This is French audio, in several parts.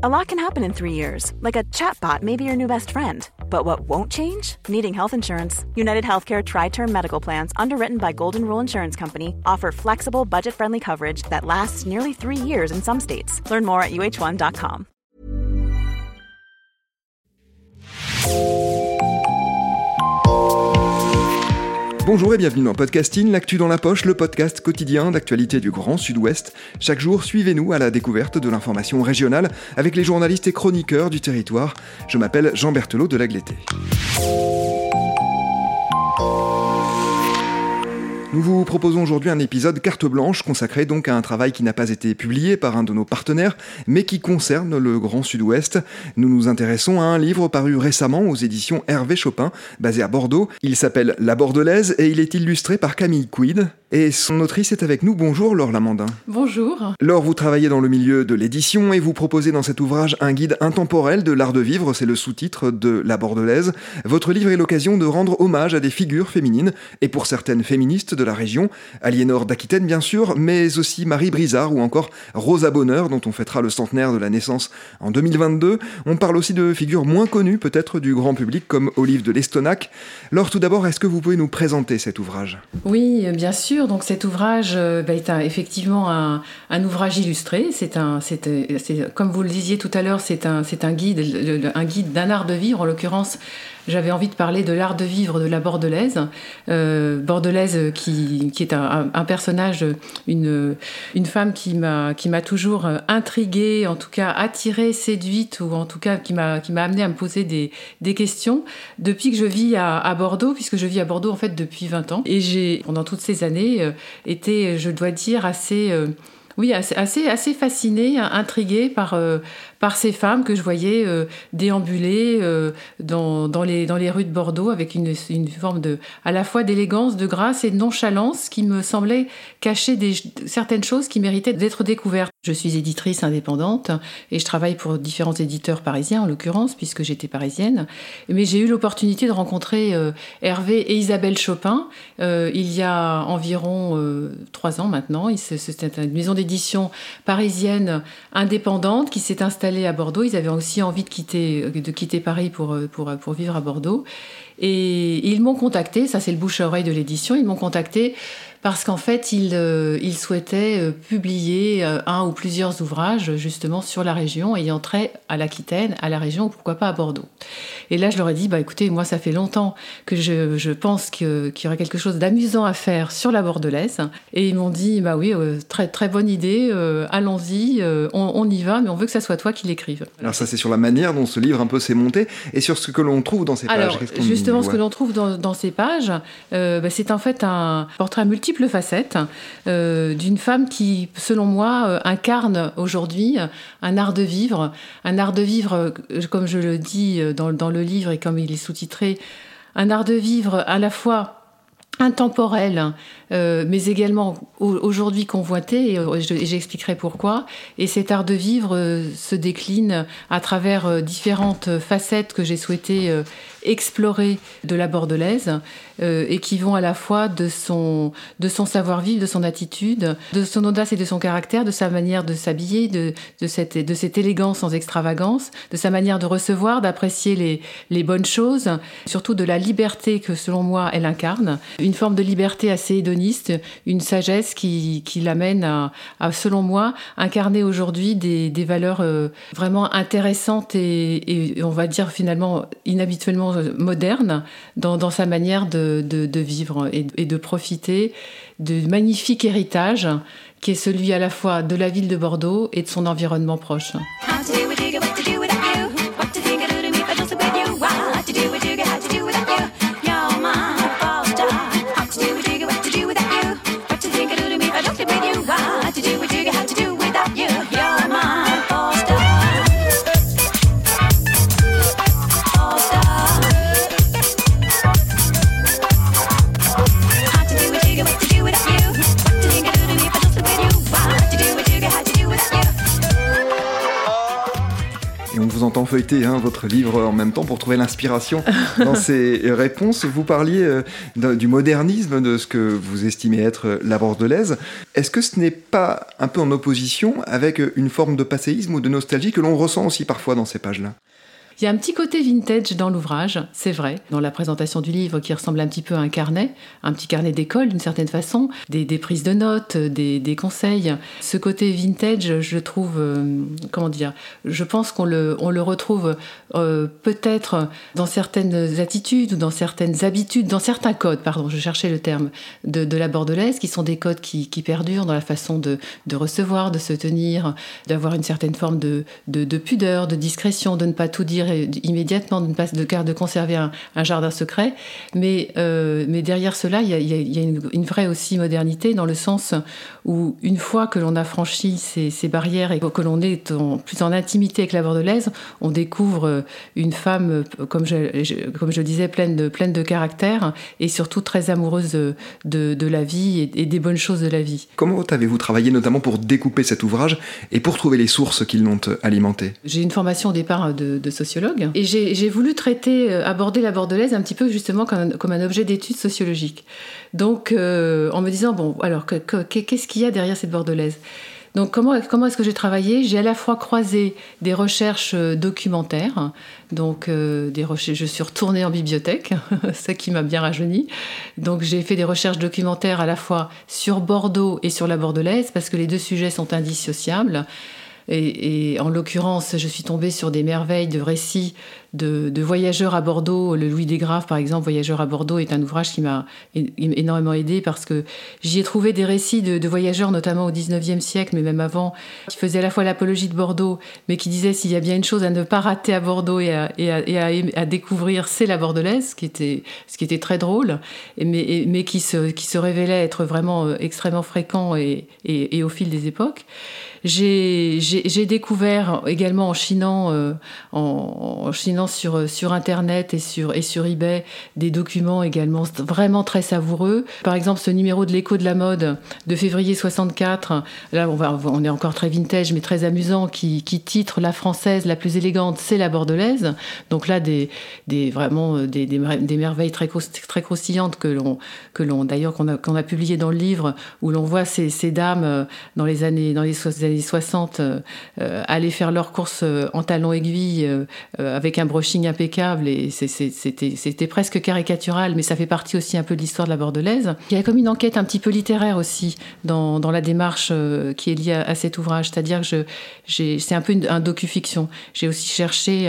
A lot can happen in 3 years, like a chatbot may be your new best friend. But what won't change? Needing health insurance. United Healthcare Tri-Term Medical Plans, underwritten by Golden Rule Insurance Company, offer flexible, budget-friendly coverage that lasts nearly 3 years in some states. Learn more at uh1.com. Bonjour et bienvenue dans Podcasting, l'actu dans la poche, le podcast quotidien d'actualité du Grand Sud-Ouest. Chaque jour, suivez-nous à la découverte de l'information régionale avec les journalistes et chroniqueurs du territoire. Je m'appelle Jean Berthelot de Lagleté. Nous vous proposons aujourd'hui un épisode carte blanche consacré donc à un travail qui n'a pas été publié par un de nos partenaires, mais qui concerne le Grand Sud-Ouest. Nous nous intéressons à un livre paru récemment aux éditions Hervé Chopin, basé à Bordeaux. Il s'appelle La Bordelaise et il est illustré par Camille Quid. Et son autrice est avec nous. Bonjour Laure Lamandin. Bonjour. Laure, vous travaillez dans le milieu de l'édition et vous proposez dans cet ouvrage un guide intemporel de l'art de vivre, c'est le sous-titre de La Bordelaise. Votre livre est l'occasion de rendre hommage à des figures féminines, et pour certaines féministes de la région, Aliénor d'Aquitaine bien sûr, mais aussi Marie Brizard ou encore Rosa Bonheur, dont on fêtera le centenaire de la naissance en 2022. On parle aussi de figures moins connues peut-être du grand public comme Olive de Lestonnac. Laure, tout d'abord, est-ce que vous pouvez nous présenter cet ouvrage ? Oui, bien sûr. Donc cet ouvrage est effectivement un ouvrage illustré. C'est comme vous le disiez tout à l'heure, c'est un guide d'un art de vivre. En l'occurrence, j'avais envie de parler de l'art de vivre de la Bordelaise. Bordelaise qui est un personnage, une femme qui m'a toujours intriguée, en tout cas attirée, séduite, ou en tout cas qui m'a amenée à me poser des questions depuis que je vis à Bordeaux, puisque je vis à Bordeaux en fait depuis 20 ans. Et j'ai, pendant toutes ces années, été, je dois dire, assez fascinée, intriguée par ces femmes que je voyais déambuler dans les rues de Bordeaux avec une forme à la fois d'élégance, de grâce et de nonchalance qui me semblait cacher certaines choses qui méritaient d'être découvertes. Je suis éditrice indépendante et je travaille pour différents éditeurs parisiens en l'occurrence, puisque j'étais parisienne. Mais j'ai eu l'opportunité de rencontrer Hervé et Isabelle Chopin il y a environ 3 ans maintenant. C'était une maison d'édition parisienne indépendante qui s'est installée à Bordeaux. Ils avaient aussi envie de quitter Paris pour vivre à Bordeaux. Et ils m'ont contacté, ça c'est le bouche à oreille de l'édition, ils m'ont contacté parce qu'en fait, ils souhaitaient publier un ou plusieurs ouvrages justement sur la région, ayant trait à l'Aquitaine, à la région, ou pourquoi pas à Bordeaux. Et là, je leur ai dit, écoutez, moi, ça fait longtemps que je pense qu'il y aurait quelque chose d'amusant à faire sur la Bordelaise. Et ils m'ont dit, oui, très, très bonne idée, allons-y, on y va, mais on veut que ça soit toi qui l'écrive. Alors ça, c'est sur la manière dont ce livre un peu s'est monté, et sur ce que l'on trouve dans ces pages. Alors, justement, ce que l'on trouve dans ces pages, c'est en fait un portrait à multiples facettes d'une femme qui, selon moi, incarne aujourd'hui un art de vivre, comme je le dis dans le livre et comme il est sous-titré, un art de vivre à la fois intemporel, mais également aujourd'hui convoité, et j'expliquerai pourquoi. Et cet art de vivre se décline à travers différentes facettes que j'ai souhaité explorer de la Bordelaise, et qui vont à la fois de son savoir-vivre, de son attitude, de son audace et de son caractère, de sa manière de s'habiller, de cette élégance sans extravagance, de sa manière de recevoir, d'apprécier les bonnes choses, surtout de la liberté que, selon moi, elle incarne. Une forme de liberté assez hédoniste, une sagesse qui l'amène à, selon moi, incarner aujourd'hui des valeurs vraiment intéressantes et on va dire finalement inhabituellement modernes dans sa manière de vivre et de profiter du magnifique héritage qui est celui à la fois de la ville de Bordeaux et de son environnement proche. Et on vous entend feuilleter votre livre en même temps pour trouver l'inspiration dans ces réponses. Vous parliez du modernisme, de ce que vous estimez être la Bordelaise. Est-ce que ce n'est pas un peu en opposition avec une forme de passéisme ou de nostalgie que l'on ressent aussi parfois dans ces pages-là ? Il y a un petit côté vintage dans l'ouvrage, c'est vrai, dans la présentation du livre qui ressemble un petit peu à un petit carnet d'école d'une certaine façon, des prises de notes, des conseils. Ce côté vintage, je trouve, je pense qu'on le retrouve peut-être dans certaines attitudes ou dans certaines habitudes, dans certains codes, je cherchais le terme, de la Bordelaise, qui sont des codes qui perdurent dans la façon de recevoir, de se tenir, d'avoir une certaine forme de pudeur, de discrétion, de ne pas tout dire immédiatement, de conserver un jardin secret, mais derrière cela, il y a une vraie aussi modernité, dans le sens où une fois que l'on a franchi ces barrières et que l'on est plus en intimité avec la Bordelaise, on découvre une femme, comme je disais, pleine de caractère et surtout très amoureuse de la vie et des bonnes choses de la vie. Comment avez-vous travaillé notamment pour découper cet ouvrage et pour trouver les sources qui l'ont alimenté ? J'ai une formation au départ de sociologue. Et j'ai voulu aborder la Bordelaise un petit peu justement comme un objet d'étude sociologique. Donc, en me disant, alors, qu'est-ce qu'il y a derrière cette Bordelaise ? Donc, comment est-ce que j'ai travaillé ? J'ai à la fois croisé des recherches documentaires, donc je suis retournée en bibliothèque, ce qui m'a bien rajeunie. Donc, j'ai fait des recherches documentaires à la fois sur Bordeaux et sur la Bordelaise, parce que les deux sujets sont indissociables. Et en l'occurrence, je suis tombée sur des merveilles de récits de voyageurs à Bordeaux. Le Louis Desgraves, par exemple, Voyageurs à Bordeaux, est un ouvrage qui m'a énormément aidée parce que j'y ai trouvé des récits de voyageurs, notamment au XIXe siècle, mais même avant, qui faisaient à la fois l'apologie de Bordeaux, mais qui disaient s'il y a bien une chose à ne pas rater à Bordeaux et à découvrir, c'est la Bordelaise, ce qui était très drôle, mais qui se révélait être vraiment extrêmement fréquent et au fil des époques. J'ai découvert également en chinant sur Internet et sur eBay des documents également vraiment très savoureux. Par exemple, ce numéro de l'Écho de la mode de février 64, là on est encore très vintage mais très amusant, qui titre La Française la plus élégante, c'est la Bordelaise. Donc là des merveilles très croustillantes qu'on a publiées dans le livre, où l'on voit ces dames dans les années 60 aller faire leurs courses en talons aiguilles avec un brushing impeccable, et c'était presque caricatural, mais ça fait partie aussi un peu de l'histoire de la Bordelaise. Il y a comme une enquête un petit peu littéraire aussi dans la démarche qui est liée à cet ouvrage, c'est-à-dire que c'est un peu un docu-fiction. J'ai aussi cherché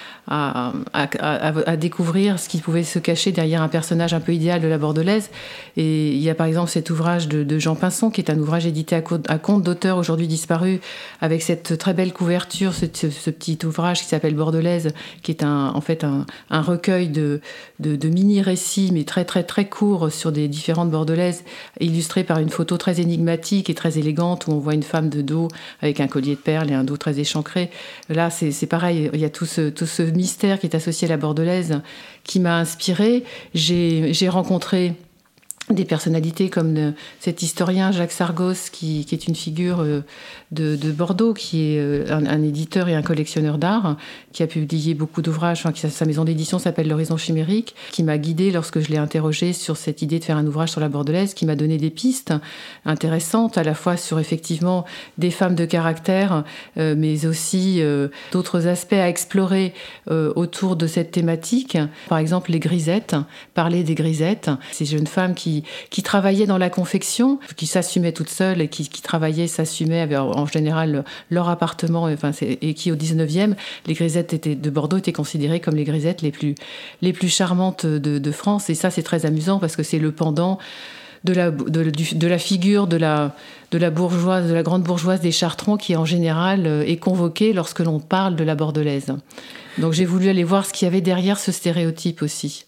à découvrir ce qui pouvait se cacher derrière un personnage un peu idéal de la Bordelaise. Et il y a par exemple cet ouvrage de Jean Pinson, qui est un ouvrage édité à compte d'auteur aujourd'hui disparu, avec cette très belle couverture, ce petit ouvrage qui s'appelle Bordelaise, qui est en fait un recueil de mini-récits, mais très très très courts, sur des différentes Bordelaises, illustrés par une photo très énigmatique et très élégante, où on voit une femme de dos avec un collier de perles et un dos très échancré. Là, c'est pareil, il y a tout ce mystère qui est associé à la Bordelaise qui m'a inspirée. J'ai rencontré des personnalités comme cet historien Jacques Sargos, qui est une figure de Bordeaux, qui est un éditeur et un collectionneur d'art, qui a publié beaucoup d'ouvrages, sa maison d'édition s'appelle L'Horizon Chimérique, qui m'a guidée lorsque je l'ai interrogé sur cette idée de faire un ouvrage sur la Bordelaise, qui m'a donné des pistes intéressantes, à la fois sur effectivement des femmes de caractère, mais aussi d'autres aspects à explorer autour de cette thématique. Par exemple, les grisettes, parler des grisettes, ces jeunes femmes qui travaillaient dans la confection, qui s'assumaient toutes seules et qui s'assumaient, avaient en général leur appartement, et qui au 19e, les grisettes de Bordeaux étaient considérées comme les grisettes les plus charmantes de France. Et ça, c'est très amusant parce que c'est le pendant de la figure de la bourgeoise, de la grande bourgeoise des Chartrons, qui en général est convoquée lorsque l'on parle de la Bordelaise. Donc j'ai voulu aller voir ce qu'il y avait derrière ce stéréotype aussi.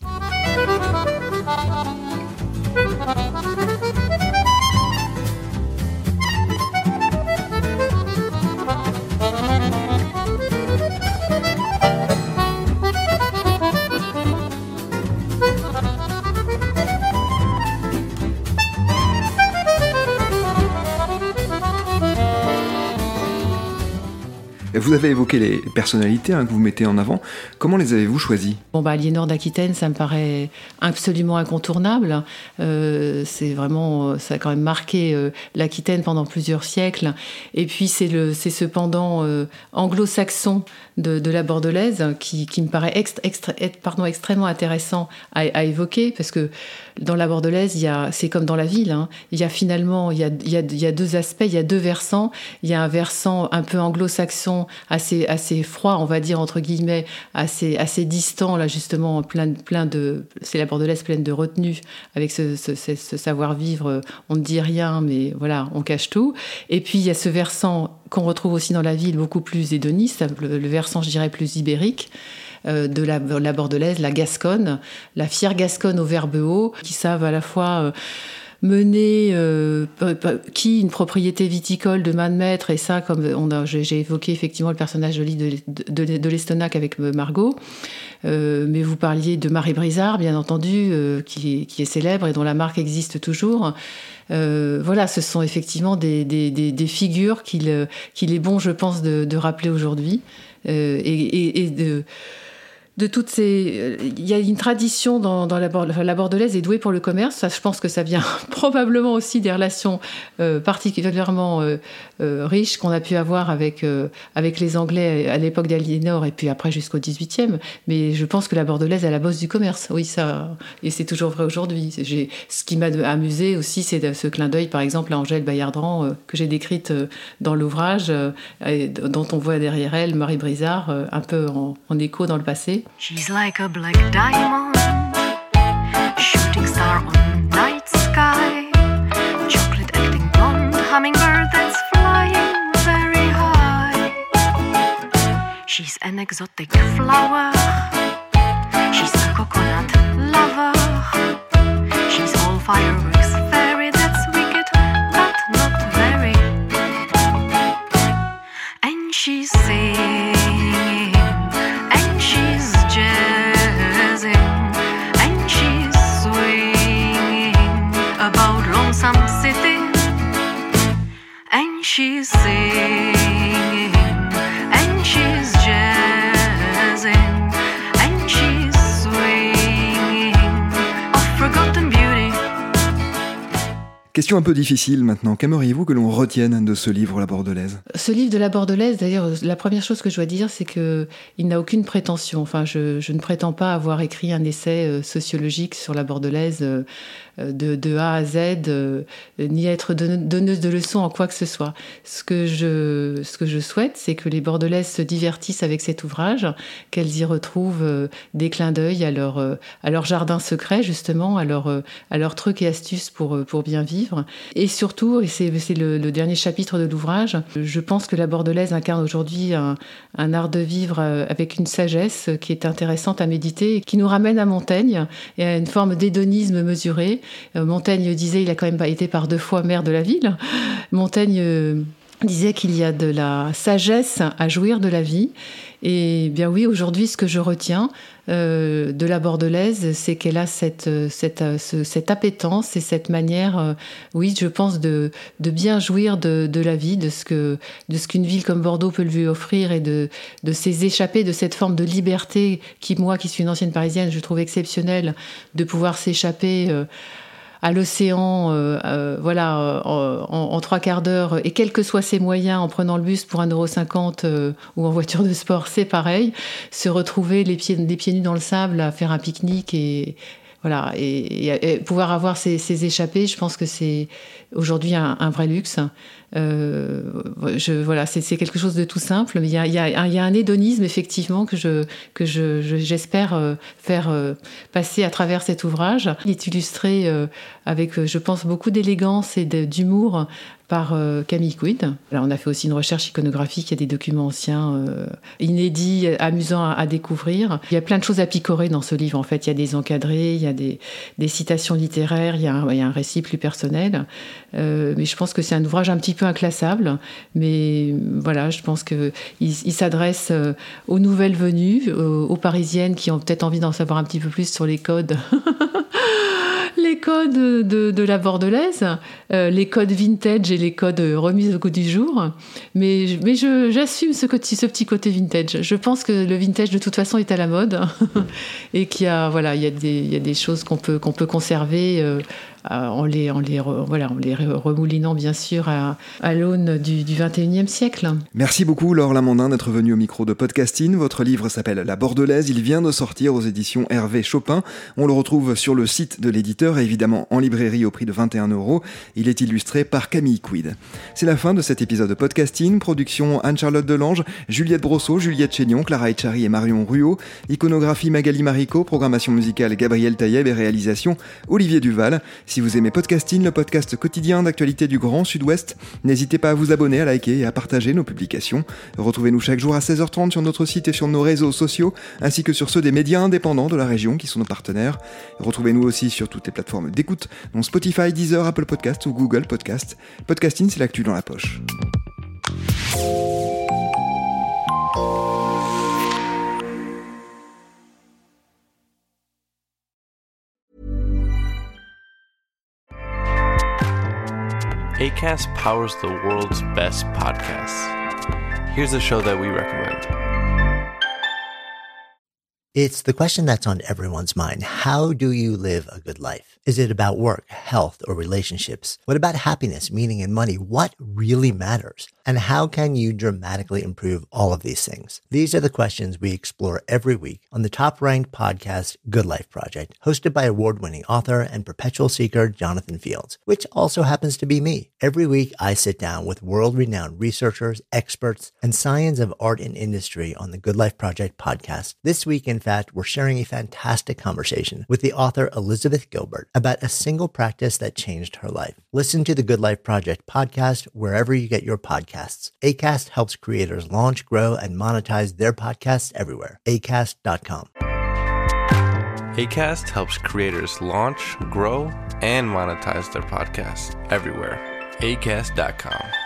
Vous avez évoqué les personnalités que vous mettez en avant. Comment les avez-vous choisies ? Aliénor d'Aquitaine, ça me paraît absolument incontournable. C'est vraiment, ça a quand même marqué l'Aquitaine pendant plusieurs siècles. Et puis c'est ce pendant anglo-saxon de la Bordelaise qui me paraît extrêmement intéressant à évoquer, parce que dans la Bordelaise, c'est comme dans la ville, hein. Il y a deux aspects, il y a deux versants. Il y a un versant un peu anglo-saxon, assez froid, on va dire, entre guillemets, assez distant, là justement, c'est la Bordelaise pleine de retenue, avec ce savoir-vivre, on ne dit rien, mais voilà, on cache tout. Et puis il y a ce versant qu'on retrouve aussi dans la ville, beaucoup plus hédoniste, le versant, je dirais, plus ibérique, de la Bordelaise, la Gasconne, la fière Gasconne au verbe haut, qui savent à la fois mener une propriété viticole de main de maître, et ça, comme j'ai évoqué effectivement le personnage de l'Estonac avec Margot, mais vous parliez de Marie Brizard, bien entendu, qui est célèbre et dont la marque existe toujours. Ce sont effectivement des figures qu'il est bon, je pense, de rappeler aujourd'hui, et de toutes ces... Il y a une tradition dans la Bordelaise est douée pour le commerce. Ça, je pense que ça vient probablement aussi des relations particulièrement riches qu'on a pu avoir avec les Anglais à l'époque d'Aliénor et puis après jusqu'au XVIIIe. Mais je pense que la Bordelaise est la bosse du commerce. Oui, ça... Et c'est toujours vrai aujourd'hui. Ce qui m'a amusé aussi, c'est ce clin d'œil, par exemple, à Angèle Bayardran, que j'ai décrite dans l'ouvrage, dont on voit derrière elle Marie Brizard, un peu en écho dans le passé. She's like a black diamond, shooting star on night sky, chocolate acting blonde, hummingbird that's flying very high. She's an exotic flower, she's a coconut lover, she's all fireworks fairy, that's wicked but not very. And she's singing, and she's jazzing, and she's swinging about Lonesome City, and she's singing, and she's jazzing, and she's swinging of Forgotten Beauty. Question un peu difficile maintenant. Qu'aimeriez-vous que l'on retienne de ce livre, La Bordelaise ? Ce livre de La Bordelaise, d'ailleurs, la première chose que je dois dire, c'est qu'il n'a aucune prétention. Enfin, je ne prétends pas avoir écrit un essai sociologique sur la Bordelaise de A à Z, ni être donneuse de leçons en quoi que ce soit. Ce que je souhaite, c'est que les Bordelaises se divertissent avec cet ouvrage, qu'elles y retrouvent des clins d'œil à leur jardin secret, justement, à leurs trucs et astuces pour bien vivre. Et surtout, et c'est le dernier chapitre de l'ouvrage, je pense que la Bordelaise incarne aujourd'hui un art de vivre avec une sagesse qui est intéressante à méditer, et qui nous ramène à Montaigne et à une forme d'hédonisme mesuré. Montaigne disait, il a quand même été par 2 fois maire de la ville. Montaigne disait qu'il y a de la sagesse à jouir de la vie. Et bien oui, aujourd'hui, ce que je retiens de la Bordelaise, c'est qu'elle a cette appétence et cette manière, oui, je pense, de bien jouir de la vie, de ce qu'une ville comme Bordeaux peut lui offrir, et de ces échappées, de cette forme de liberté moi, qui suis une ancienne Parisienne, je trouve exceptionnelle, de pouvoir s'échapper à l'océan, en 3 quarts d'heure, et quels que soient ses moyens, en prenant le bus pour 1,50 € ou en voiture de sport, c'est pareil. Se retrouver les pieds nus dans le sable à faire un pique-nique et pouvoir avoir ces échappées, je pense que c'est aujourd'hui un vrai luxe. C'est quelque chose de tout simple, mais il y a un hédonisme effectivement que j'espère faire passer à travers cet ouvrage. Il est illustré avec, je pense, beaucoup d'élégance et d'humour par Camille Quid. Là, on a fait aussi une recherche iconographique, il y a des documents anciens inédits, amusants à découvrir. Il y a plein de choses à picorer dans ce livre, en fait. Il y a des encadrés, il y a des citations littéraires, il y a un récit plus personnel. Mais je pense que c'est un ouvrage un petit peu inclassable. Mais voilà, je pense qu'il s'adresse aux nouvelles venues, aux Parisiennes qui ont peut-être envie d'en savoir un petit peu plus sur les codes codes de la bordelaise, les codes vintage et les codes remis au goût du jour. Mais j'assume ce petit côté vintage. Je pense que le vintage, de toute façon, est à la mode et qu'il y a, il y a des choses qu'on peut conserver en les remoulinant, bien sûr, à l'aune du 21e siècle. Merci beaucoup, Laure Lamandin, d'être venue au micro de Podcasting. Votre livre s'appelle La Bordelaise. Il vient de sortir aux éditions Hervé Chopin. On le retrouve sur le site de l'éditeur et évidemment en librairie au prix de 21 €. Il est illustré par Camille Quid. C'est la fin de cet épisode de Podcasting. Production Anne-Charlotte Delange, Juliette Brosseau, Juliette Chénion, Clara Etchari et Marion Ruot. Iconographie Magali Marico, programmation musicale Gabriel Taïeb et réalisation Olivier Duval. Si vous aimez Podcasting, le podcast quotidien d'actualité du Grand Sud-Ouest, n'hésitez pas à vous abonner, à liker et à partager nos publications. Retrouvez-nous chaque jour à 16h30 sur notre site et sur nos réseaux sociaux, ainsi que sur ceux des médias indépendants de la région qui sont nos partenaires. Retrouvez-nous aussi sur toutes les plateformes d'écoute, dont Spotify, Deezer, Apple Podcasts ou Google Podcasts. Podcasting, c'est l'actu dans la poche. Acast powers the world's best podcasts. Here's a show that we recommend. It's the question that's on everyone's mind. How do you live a good life? Is it about work, health, or relationships? What about happiness, meaning, and money? What really matters? And how can you dramatically improve all of these things? These are the questions we explore every week on the top-ranked podcast, Good Life Project, hosted by award-winning author and perpetual seeker Jonathan Fields, which also happens to be me. Every week, I sit down with world-renowned researchers, experts, and science of art and industry on the Good Life Project podcast. This week, in fact, we're sharing a fantastic conversation with the author Elizabeth Gilbert about a single practice that changed her life. Listen to the Good Life Project podcast wherever you get your podcasts. Acast helps creators launch, grow, and monetize their podcasts everywhere. Acast.com. Acast helps creators launch, grow, and monetize their podcasts everywhere. Acast.com.